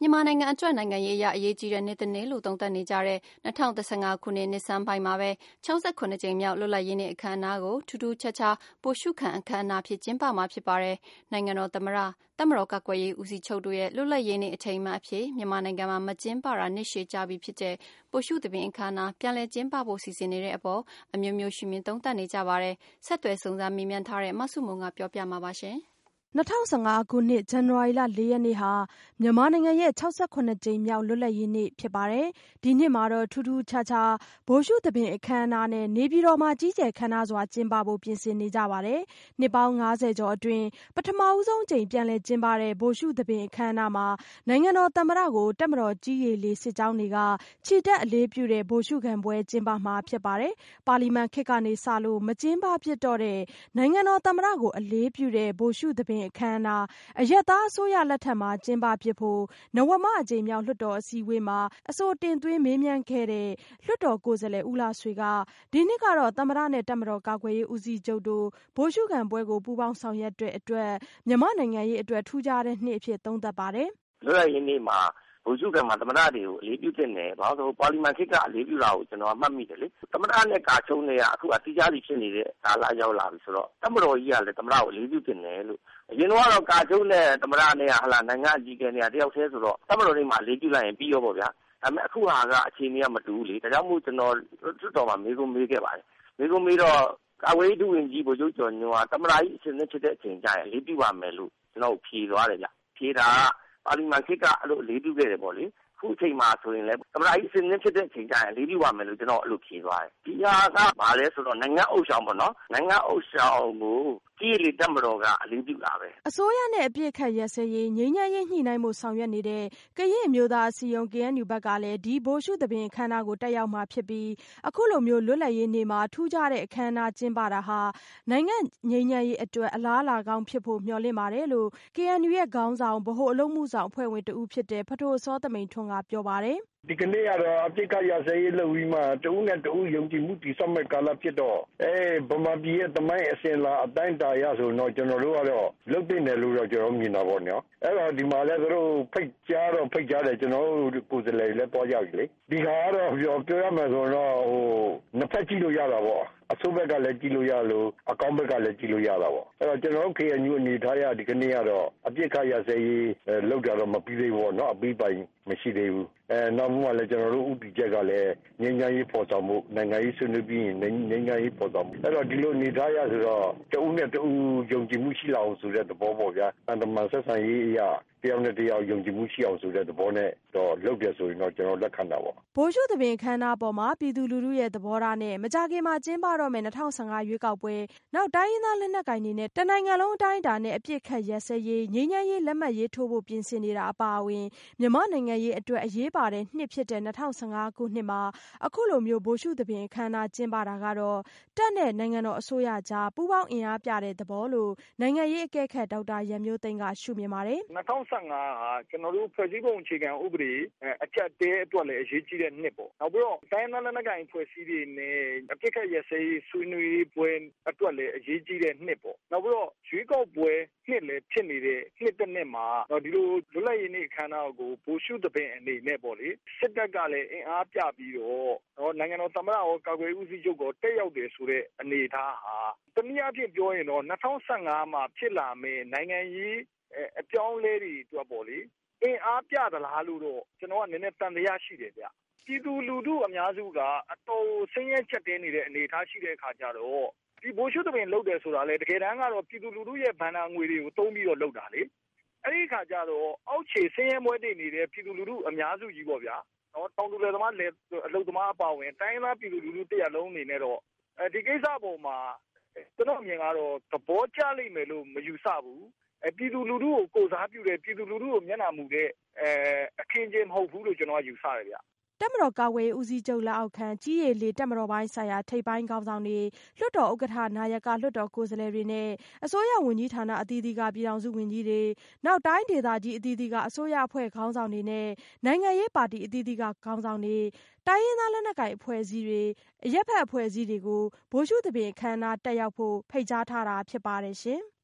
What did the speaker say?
မြန်မာနိုင်ငံအတွက်နိုင်ငံရေးအရအရေးကြီးတဲ့နှစ်တစ်နှစ်လို့သုံးသပ်နေကြတဲ့2015ခုနှစ်နှစ်ဆန်းပိုင်းမှာပဲ68ကြိမ်မြောက်လွတ်လပ်ရေးနေ့အခမ်းအနားကိုထူးထူးခြားခြားဗိုလ်ရှုခံအခမ်းအနားဖြစ်ကျင်းပမှာဖြစ်ပါတယ်။နိုင်ငံတော်သမ္မတ၊တပ်မတော်ကာကွယ်ရေးဦးစီးချုပ်တို့ရဲ့လွတ်လပ်ရေးနေ့အထိမ်းအမှတ်အဖြစ်မြန်မာနိုင်ငံမှာမကျင်းပတာနှစ်ရှည်ကြာပြီဖြစ်တဲ့ဗိုလ်ရှုသဘင်အခမ်းအနားပြန်လည်ကျင်းပဖို့စီစဉ်နေတဲ့အပေါ်အမျိုးမျိုးရှုမြင်သုံးသပ်နေကြပါတယ်။ဆက်သွယ်စုံစမ်းမေးမြန်းထားတဲ့မဆုမွန်ကပြောပြမှာပါရှင်။ 2015ခုနှစ် ဇန်နဝါရီလ 4 ရက်နေ့ဟာမြန်မာနိုင်ငံရဲ့68ကြိမ်မြောက်လွတ်လပ်ရေးနေ့ဖြစ်ပါတယ်။ဒီနှစ်မှာတော့ထူးထူးခြားခြားဗိုလ်ရှုသဘင်အခမ်းအနားနဲ့နေပြည်တော်မှာကြီးကျယ်ခမ်းနားစွာကျင်းပဖို့ပြင်ဆင်နေကြပါတယ်။နှစ်ပေါင်း50ကျော်အတွင်းပထမဦးဆုံးအကြိမ်ပြန်လည်ကျင်းပတဲ့ဗိုလ်ရှုသဘင်အခမ်းအနားမှာနိုင်ငံတော်သမ္မတကိုတပ်မတော်ကြည်းရေလေစစ်ကြောင်းတွေကချီတက်အလေးပြုတဲ့ဗိုလ်ရှုခံပွဲကျင်းပမှာဖြစ်ပါတယ်။ပါလီမန်ခေတ်ကနေစလို့မကျင်းပဖြစ်တော့တဲ့နိုင်ငံတော်သမ္မတကိုအလေးပြုတဲ့ဗိုလ်ရှုသဘင်အခမ်းအနားအရပ်သားအစိုးရလက်ထက်မှာကျင်းပဖြစ်ဖို့နဝမအကြိမ်မြောက်လွှတ်တော်အစည်းအဝေးမှာအဆိုတင်သွင်းမေးမြန်းခဲ့တဲ့လွှတ်တော်ကိုယ်စားလှယ်ဦးလှဆွေကဒီနှစ်ကတော့သမ္မတနဲ့တပ်မတော်ကာကွယ်ရေးဦးစီးချုပ်တို့ဗိုလ်ရှုခံပွဲကိုပူးပေါင်းဆောင်ရွက်တဲ့အတွက်မြန်မာနိုင်ငံရေးအတွက်ထူးခြားတဲ့နှစ်အဖြစ်သုံးသပ်ပါတယ်။လွတ်လပ်ရေးနေ့မှာဗိုလ်ရှုခံမှာသမ္မတတွေကိုအလေးပြုတင်တယ်။ဘာလို့ပါလီမန်ခေတ်ကအလေးပြုတာကိုကျွန်တော်မှတ်မိတယ်လေ။သမ္မတနဲ့ကာချုံးတွေကအခုအတိအကျဖြစ်နေတဲ့ကာလရောက်လာပြီဆိုတော့တပ်မတော်ကြီးကလည်းသမ္မတကိုအလေးပြုတင်တယ်လို့အရင်ကတော့ကာချုံးနဲ့သမ္မတနဲ့နိုင်ငံအကြီးအကဲနဲ့တယောက်တည်းဆိုတော့တပ်မတော်တွေမှာအလေးပြုလိုက်ရင်ပြီးရောပေါ့ဗျာ။ဒါပေမဲ့အခုဟာကအခြေအနေကမတူဘူးလေ။ဒါကြောင့်မို့ကျွန်တော်လွှတ်တော်မှာမေးခွန်းမေးခဲ့ပါတယ်။မေးခွန်းမေးတော့ကာကွယ်ရေးဒုဝန်ကြီးဗိုလ်ချုပ်ကျော်ညွန့်ကသမ္မတကြီးအစဉ်သင့်ဖြစ်တဲ့အချိန်ကျရင်အလေးပြုပါမယ်လို့ကျွန်တော်ဖြေသွားတယ်ဗျ။ဖြေတာကပါလီမန်ခေတ်ကအဲ့လိုအလေးပြုခဲ့တယ်ပေါ့လေ။အခုအချိန်မှာဆိုရင်လည်းသမ္မတကြီးအစဉ်သင့်ဖြစ်တဲ့အချိန်ကျရင်အလေးပြုပါမယ်လို့ကျွန်တော်အဲ့လိုဖြေသွားတယ်။ဒီဟာကဘာလဲဆိုတော့နိုင်ငံအုပ်ဆောင်ပေါ့နော်။နိုင်ငံအုပ်ဆောင်ကိုကြီးလေတပ်မတော်ကအလေးပြုတာပဲ။အစိုးရနဲ့အပြစ်ခတ်ရက်စဲရေးငြိမ်းချမ်းရေးညှိနှိုင်းမှုဆောင်ရွက်နေတဲ့ကရင်အမျိုးသားအစည်းအရုံး KNU ဘက်ကလည်းဒီဗိုလ်ရှုသဘင်အခမ်းအနားကိုတက်ရောက်မှာဖြစ်ပြီးအခုလိုမျိုးလွတ်လပ်ရေးနေ့မှာထူးခြားတဲ့အခမ်းအနားကျင်းပတာဟာနိုင်ငံငြိမ်းချမ်းရေးအတွက်အလားအလာကောင်းဖြစ်ဖို့မျှော်လင့်ပါတယ်လို့ KNU ရဲ့ခေါင်းဆောင်ဗဟိုအလုပ်မှုဆောင်အဖွဲ့ဝင်တဦးဖြစ်တဲ့ဖဒိုစောသမိန်ထွန်းကပြောပါတယ်။ဒီကနေ့ကတော့အပြစ်ကရစရေးလုပ်ပြီးမှတဦးနဲ့တဦးယုံကြည်မှုတည်ဆောက်မဲ့ကာလဖြစ်တော့ဗမာပြည်ရဲ့တမိုင်းအစဉ်လာအတိုင်းတာရဆိုတော့ကျွန်တော်တို့ကတော့လုတ်တင်တယ်လို့တော့ကျွန်တော်မြင်တာပေါ့နော်အဲ့တော့ဒီမှာလည်းသူတို့ဖိတ်ကြားတယ်ကျွန်တော်တို့ကိုယ်စားလှယ်လည်းတွားကြပြီလေဒီခါကတော့ပြောရမယ်ဆိုတော့နှစ်ဖက်ကြည့်လို့ရတာပေါ့အဆိုးဘက်ကလည်းကြည့်လို့ရလို့အကောင်းဘက်ကလည်းကြည့်လို့ရတာပေါ့အဲ့တော့ကျွန်တော်တို့ KNU အနေထားရဒီကနေ့ကတော့အပြစ်ခရစရေးလောက်တာတော့မပြီးသေးဘူးပေါ့နော်အပြီးပိုင်မရှိသေးဘူးနောက်မှလည်းကျွန်တော်တို့ဥတီချက်ကလည်းငြိမ်းချမ်းရေးပေါ်ဆောင်မှုနိုင်ငံရေးဆွေးနွေးပြီးရင်ငြိမ်းချမ်းရေးပေါ်ဆောင်မှုအဲ့တော့ဒီလိုအနေထားရဆိုတော့တဦးနဲ့တဦးယုံကြည်မှုရှိလာအောင်ဆိုတဲ့သဘောပေါ့ဗျာအန္တမန်ဆက်ဆံရေးအရာတယောက်နဲ့တယောက်ယုံကြည်မှုရှိအောင်ဆိုတဲ့သဘောနဲ့တော့လုပ်ပြဆိုရင်တော့ကျွန်တော်လက်ခံတာပေါ့ဗိုလ်ရှုသဘင်အခမ်းအနားပေါ်မှာပြည်သူလူထုရဲ့သဘောထားနဲ့မကြခင်မှာကျင်းပတော့မယ့်2015ရွေးကောက်ပွဲနောက်တိုင်းရင်းသားလက်နက်ကိုင်တွေနဲ့တနိုင်ငံလုံးအတိုင်းအတာနဲ့အပြစ်ခတ်ရက်စဲရေးငြိမ်းချမ်းရေးလက်မှတ်ရေးထိုးဖို့ပြင်ဆင်နေတာအပါအဝင်မြန်မာနိုင်ငံရေးအတွက်အရေးပါတဲ့နှစ်ဖြစ်တဲ့2015ခုနှစ်မှာအခုလိုမျိုးဗိုလ်ရှုသဘင်အခမ်းအနားကျင်းပတာကတော့တပ်နဲ့နိုင်ငံတော်အစိုးရကြားပူးပေါင်းအင်အားပြတဲ့သဘောလို့နိုင်ငံရေးအကဲခတ်ဒေါက်တာရန်မျိုးသိန်းကရှုမြင်ပါတယ် 2015ဟာကျွန်တော်တို့ဖွဲ့စည်းပုံအခြေခံဥပဒေအချက်တဲအတွက်လည်းအရေးကြီးတဲ့နှစ်ပေါ့နောက်ပြီးတော့တိုင်းဒေသလက်နက်ကိုင်ဖွဲ့စည်းတွေနဲ့အပြစ်ခတ်ရက်စဲရေးဆွေးနွေးပွဲအတွက်လည်းအရေးကြီးတဲ့နှစ်ပေါ့နောက်ပြီးတော့ရွေးကောက်ပွဲနှစ်လည်းဖြစ်နေတဲ့နှစ်တစ်နှစ်မှာဒီလိုလွတ်လပ်ရေးနေ့အခမ်းအနားကိုဗိုလ်ရှုသဘင်အနေနဲ့ပေါ့လေစစ်တပ်ကလည်းအင်အားပြပြီးတော့နိုင်ငံတော်သမ္မတရောကာကွယ်ရေးဦးစီးချုပ်ကိုတက်ရောက်တယ်ဆိုတဲ့အနေအထားဟာတနည်းအားဖြင့်ပြောရင်တော့2015မှာဖြစ်လာမယ့်နိုင်ငံရေးအပြောင်းလဲတွေအတွက်ပေါ့လေအင်အားပြသလားလို့တော့ကျွန်တော်ကနည်းနည်းတန်တရားရှိတယ်ဗျပြည်သူလူထုအများစုကအတော်ဆင်းရဲချက်တဲနေတဲ့အနေအထားရှိတဲ့အခါကျတော့ဒီဗိုလ်ရှုသဘင်လုပ်တယ်ဆိုတာလေတကယ်တမ်းကတော့ပြည်သူလူထုရဲ့ဘဏ္ဍာငွေတွေကိုသုံးပြီးတော့လုပ်တာလေအဲ့ဒီအခါကျတော့အောက်ခြေဆင်းရဲမွဲတေနေတဲ့ပြည်သူလူထုအများစုကြီးပေါ့ဗျာတောင်သူလယ်သမားအလုပ်သမားအပါဝင်တိုင်းသားပြည်သူလူထုတရားလုံးအနေနဲ့တော့ဒီကိစ္စပေါ်မှာကျွန်တော်အမြင်ကတော့သဘောကျလိမ့်မယ်လို့မယူဆဘူးပြည်သူလူထုကိုကိုစားပြုတဲ့ပြည်သူလူထုကိုမျက်နှာမူတဲ့အခင်းချင်းမဟုတ်ဘူးလို့ကျွန်တော်ကယူဆတယ်ဗျတပ်မတော်ကာကွယ်ရေးဦးစီးချုပ်လက်အောက်ခံကြီးရည်လေတပ်မတော်ပိုင်းဆိုင်ရာထိပ်ပိုင်းခေါင်းဆောင်တွေလွှတ်တော်ဥက္ကဋ္ဌနာယကလွှတ်တော်ကိုယ်စားလှယ်တွေနဲ့အစိုးရဝန်ကြီးဌာနအသီးသီးကပြည်ထောင်စုဝန်ကြီးတွေနောက်တိုင်းဒေသကြီးအသီးသီးကအစိုးရအဖွဲ့ခေါင်းဆောင်တွေနဲ့နိုင်ငံရေးပါတီအသီးသီးကခေါင်းဆောင်တွေတိုင်းရင်းသားလက်နက်ကိုင်အဖွဲ့အစည်းတွေအရက်ဖက်အဖွဲ့အစည်းတွေကိုဗိုလ်ရှုသဘင်အခမ်းအနားတက်ရောက်ဖို့ဖိတ်ကြားထားတာဖြစ်ပါတယ်ရှင်။